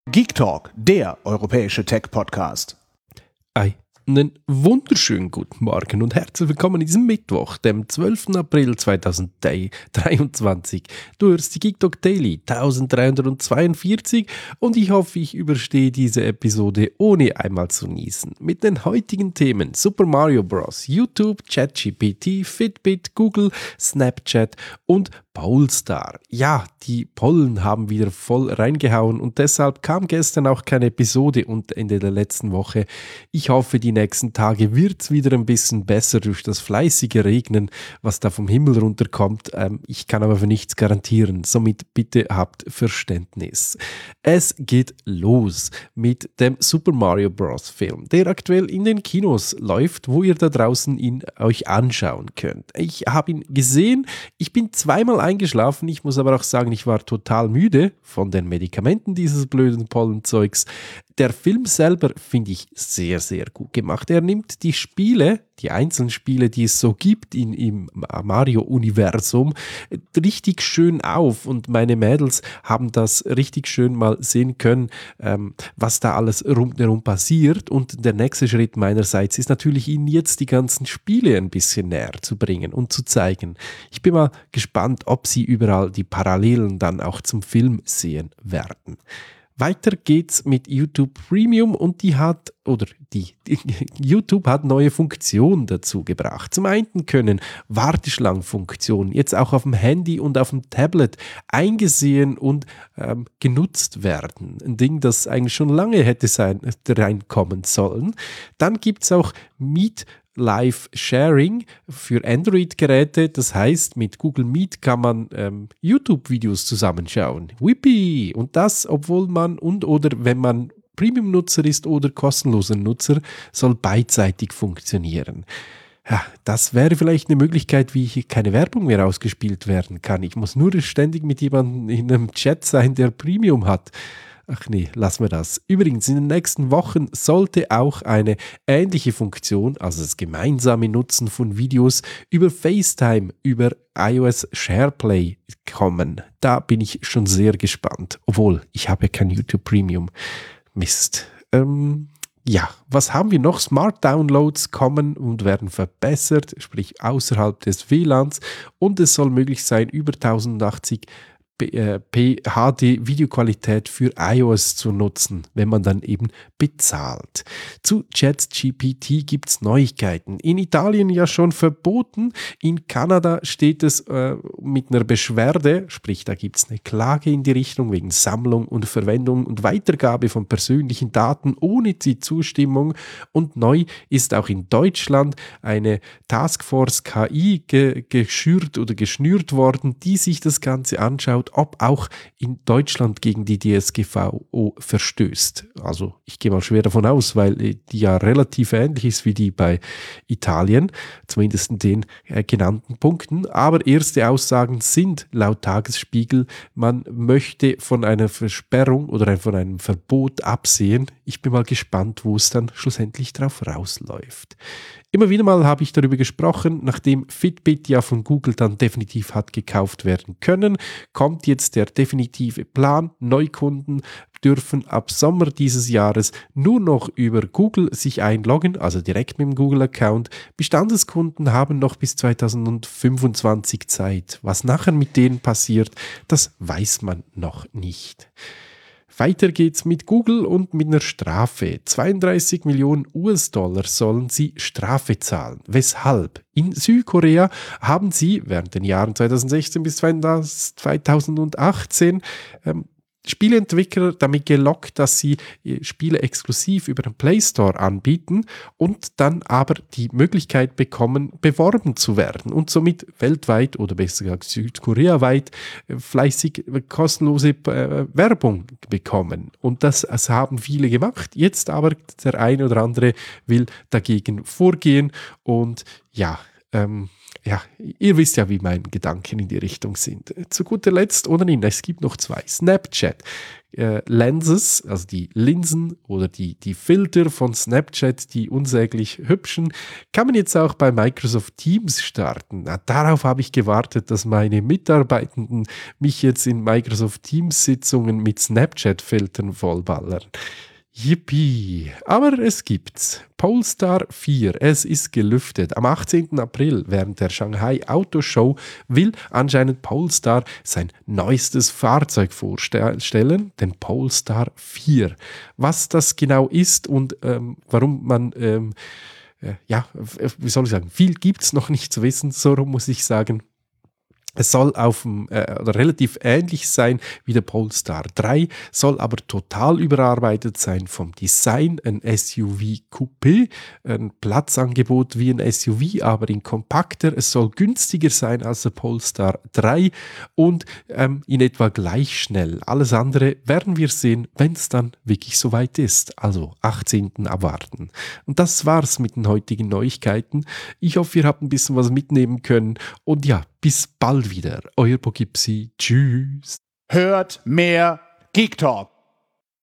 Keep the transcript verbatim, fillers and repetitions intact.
Geek Talk, der europäische Tech-Podcast. Einen wunderschönen guten Morgen und herzlich willkommen an diesem Mittwoch, dem zwölften April zweitausenddreiundzwanzig. Du hörst die Geek Talk Daily dreizehnhundertzweiundvierzig und ich hoffe, ich überstehe diese Episode ohne einmal zu niesen. Mit den heutigen Themen Super Mario Bros., YouTube, ChatGPT, Fitbit, Google, Snapchat und Polestar. Ja, die Pollen haben wieder voll reingehauen und deshalb kam gestern auch keine Episode und Ende der letzten Woche. Ich hoffe, die nächsten Tage wird es wieder ein bisschen besser durch das fleißige Regnen, was da vom Himmel runterkommt. Ähm, ich kann aber für nichts garantieren, somit bitte habt Verständnis. Es geht los mit dem Super Mario Bros. Film, der aktuell in den Kinos läuft, wo ihr da draußen ihn euch anschauen könnt. Ich habe ihn gesehen, ich bin zweimal eingeschlafen, ich muss aber auch sagen, ich war total müde von den Medikamenten dieses blöden Pollenzeugs. Der Film selber finde ich sehr, sehr gut gemacht. Er nimmt die Spiele, die einzelnen Spiele, die es so gibt in, im Mario-Universum, richtig schön auf und meine Mädels haben das richtig schön mal sehen können, ähm, was da alles rundherum passiert, und der nächste Schritt meinerseits ist natürlich, ihnen jetzt die ganzen Spiele ein bisschen näher zu bringen und zu zeigen. Ich bin mal gespannt, ob sie überall die Parallelen dann auch zum Film sehen werden. Weiter geht's mit YouTube Premium und die hat, oder die, die YouTube hat neue Funktionen dazu gebracht. Zum einen können Warteschlangenfunktionen jetzt auch auf dem Handy und auf dem Tablet eingesehen und ähm, genutzt werden. Ein Ding, das eigentlich schon lange hätte sein, reinkommen sollen. Dann gibt's auch Meet Live Sharing für Android-Geräte, das heißt, mit Google Meet kann man ähm, YouTube-Videos zusammenschauen. Whippy! Und das, obwohl man und oder wenn man Premium-Nutzer ist oder kostenloser Nutzer, soll beidseitig funktionieren. Ja, das wäre vielleicht eine Möglichkeit, wie hier keine Werbung mehr ausgespielt werden kann. Ich muss nur ständig mit jemandem in einem Chat sein, der Premium hat. Ach nee, lassen wir das. Übrigens, in den nächsten Wochen sollte auch eine ähnliche Funktion, also das gemeinsame Nutzen von Videos über FaceTime, über iOS SharePlay kommen. Da bin ich schon sehr gespannt. Obwohl, ich habe kein YouTube Premium. Mist. Ähm, ja, was haben wir noch? Smart Downloads kommen und werden verbessert, sprich außerhalb des W L A Ns. Und es soll möglich sein, über tausendachtzig p H D-Videoqualität für iOS zu nutzen, wenn man dann eben bezahlt. Zu ChatGPT gibt es Neuigkeiten. In Italien ja schon verboten, in Kanada steht es äh, mit einer Beschwerde, sprich da gibt es eine Klage in die Richtung wegen Sammlung und Verwendung und Weitergabe von persönlichen Daten ohne die Zustimmung, und neu ist auch in Deutschland eine Taskforce K I ge- geschürt oder geschnürt worden, die sich das Ganze anschaut, ob auch in Deutschland gegen die D S G V O verstößt. Also ich gehe mal schwer davon aus, weil die ja relativ ähnlich ist wie die bei Italien, zumindest in den äh, genannten Punkten. Aber erste Aussagen sind laut Tagesspiegel, man möchte von einer Versperrung oder von einem Verbot absehen. Ich bin mal gespannt, wo es dann schlussendlich drauf rausläuft. Immer wieder mal habe ich darüber gesprochen, nachdem Fitbit ja von Google dann definitiv hat gekauft werden können, kommt jetzt der definitive Plan. Neukunden dürfen ab Sommer dieses Jahres nur noch über Google sich einloggen, also direkt mit dem Google-Account. Bestandeskunden haben noch bis zweitausendfünfundzwanzig Zeit. Was nachher mit denen passiert, das weiß man noch nicht. Weiter geht's mit Google und mit einer Strafe. zweiunddreißig Millionen U S-Dollar sollen sie Strafe zahlen. Weshalb? In Südkorea haben sie während den Jahren zweitausendsechzehn bis zweitausendachtzehn ähm, Spieleentwickler damit gelockt, dass sie Spiele exklusiv über den Play Store anbieten und dann aber die Möglichkeit bekommen, beworben zu werden und somit weltweit oder besser gesagt südkoreaweit fleißig kostenlose äh, Werbung bekommen. Und das, das haben viele gemacht. Jetzt aber der eine oder andere will dagegen vorgehen und ja, ähm, ja, ihr wisst ja, wie meine Gedanken in die Richtung sind. Zu guter Letzt, ohnehin, es gibt noch zwei. Snapchat. Äh, Lenses, also die Linsen oder die, die Filter von Snapchat, die unsäglich hübschen, kann man jetzt auch bei Microsoft Teams starten. Na, darauf habe ich gewartet, dass meine Mitarbeitenden mich jetzt in Microsoft Teams Sitzungen mit Snapchat-Filtern vollballern. Yippie! Aber es gibt's. Polestar vier, es ist gelüftet. Am achtzehnten April während der Shanghai Auto Show will anscheinend Polestar sein neuestes Fahrzeug vorstellen, den Polestar vier. Was das genau ist und ähm, warum man, ähm, äh, ja, wie soll ich sagen, viel gibt's noch nicht zu wissen, so muss ich sagen. Es soll auf dem, äh, oder relativ ähnlich sein wie der Polestar drei, soll aber total überarbeitet sein vom Design, ein S U V-Coupé, ein Platzangebot wie ein S U V, aber in kompakter. Es soll günstiger sein als der Polestar drei und ähm, in etwa gleich schnell. Alles andere werden wir sehen, wenn es dann wirklich soweit ist. Also achtzehnten abwarten. Und das war's mit den heutigen Neuigkeiten. Ich hoffe, ihr habt ein bisschen was mitnehmen können und ja, bis bald wieder. Euer Poughkeepsie. Tschüss. Hört mehr Geek Talk.